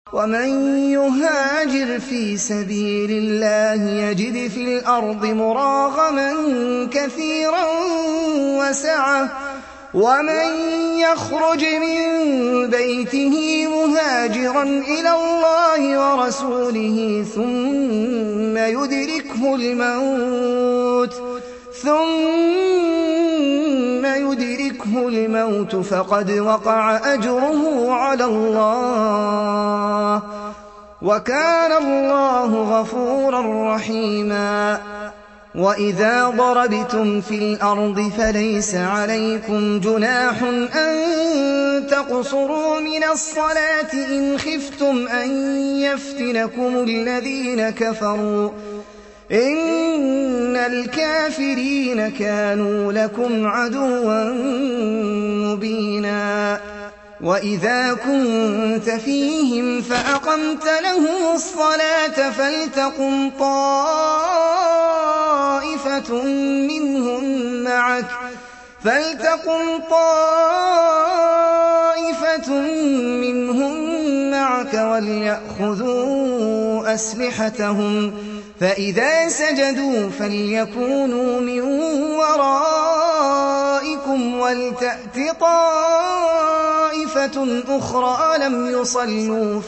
ومن يهاجر في سبيل الله يجد في الأرض مراغما كثيرا وسعة ومن يخرج من بيته مهاجرا إلى الله ورسوله ثم يدركه الموت فقد وقع أجره على الله وكان الله غفورا رحيما. وإذا ضربتم في الأرض فليس عليكم جناح أن تقصروا من الصلاة إن خفتم أن يفتنكم الذين كفروا إن الكافرين كانوا لكم عدوا مبينا. وإذا كنت فيهم فأقمت لهم الصلاة فلتقم طائفة منهم معك وليأخذوا أسلحتهم فإذا سجدوا فليكونوا من ورائكم ولتأت طائفة أخرى لم يصلوا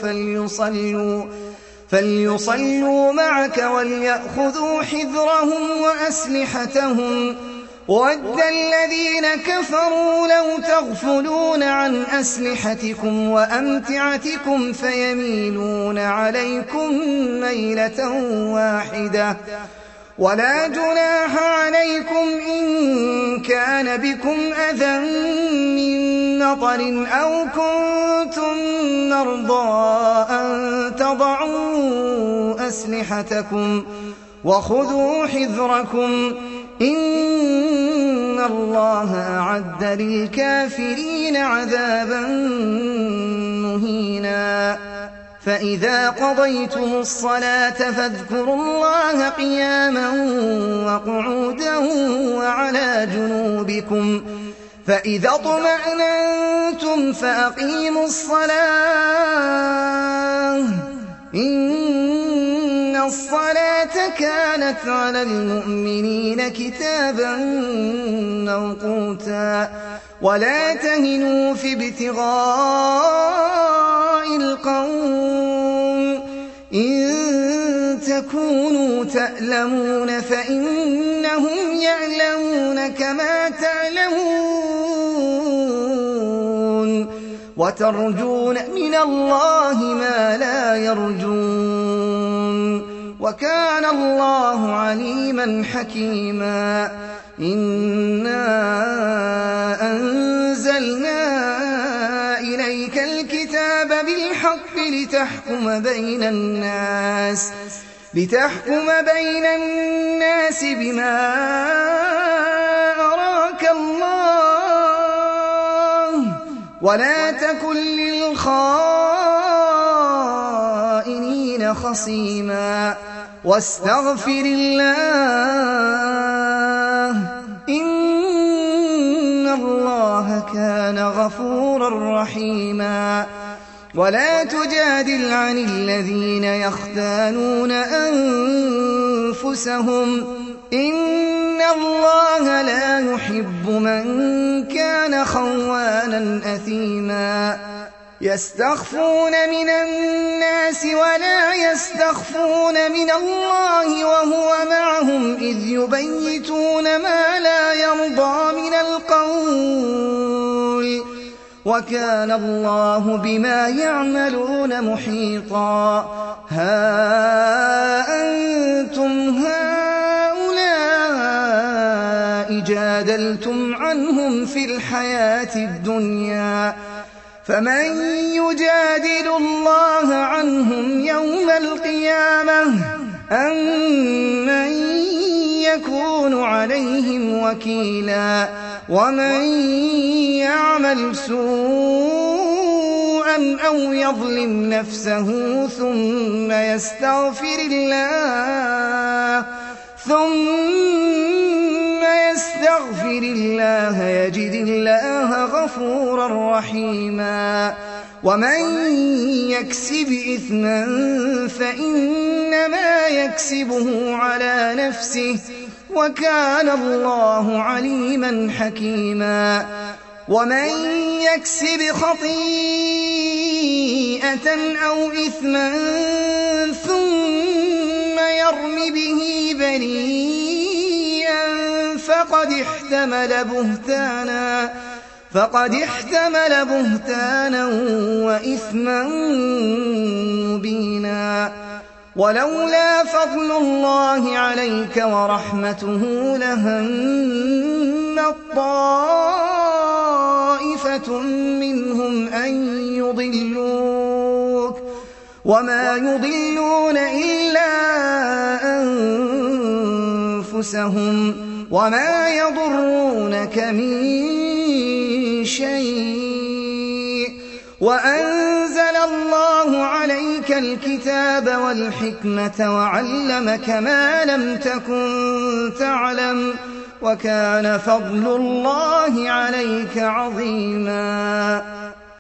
فليصلوا معك وليأخذوا حذرهم وأسلحتهم. وَدَّ الذين كفروا لو تغفلون عن أسلحتكم وأمتعتكم فيميلون عليكم ميلة واحدة. ولا جناح عليكم إن كان بكم أذى من مطر أو كنتم مرضى أن تضعوا أسلحتكم وخذوا حذركم إن الله أعد للكافرين عذابا مهينا. فإذا قضيتم الصلاة فاذكروا الله قياما وقعودا وعلى جنوبكم فإذا اطمأننتم فأقيموا الصلاة إن الصلاة كانت على المؤمنين كتابا موقوتا. ولا تهنوا في ابتغاء القوم إن تكونوا تألمون فإنهم يعلمون كما تعلمون وترجون من الله ما لا يرجون وكان الله عليما حكيما. إنا أنزلنا إليك الكتاب بالحق لتحكم بين الناس بما أراك الله ولا تكن للخائنين خصيما واستغفر الله إن الله كان غفورا رحيما. ولا تجادل عن الذين يختانون أنفسهم إن الله لا يحب من كان خوانا أثيما. يستخفون من الناس ولا يستخفون من الله وهو معهم إذ يبيتون ما لا يرضى من القول وكان الله بما يعملون محيطا. ها أنتم هؤلاء جادلتم عنهم في الحياة الدنيا فمن يجادل الله عنهم يوم القيامة أم من يكون عليهم وكيلا. ومن يعمل سوءا أو يظلم نفسه ثم يستغفر الله يجد الله غفورا رحيما. ومن يكسب إثما فإنما يكسبه على نفسه وكان الله عليما حكيما ومن يكسب خطيئة أو إثما ثم يرم به بريئا فقد احتمل بهتانا وإثما مبينا ولولا فضل الله عليك ورحمته لهمت طائفة منهم أن يضلوك وما يضلون إلا أنفسهم وما يضرونك من شيء وأنزل الله عليك الكتاب والحكمة وعلمك ما لم تكن تعلم وكان فضل الله عليك عظيما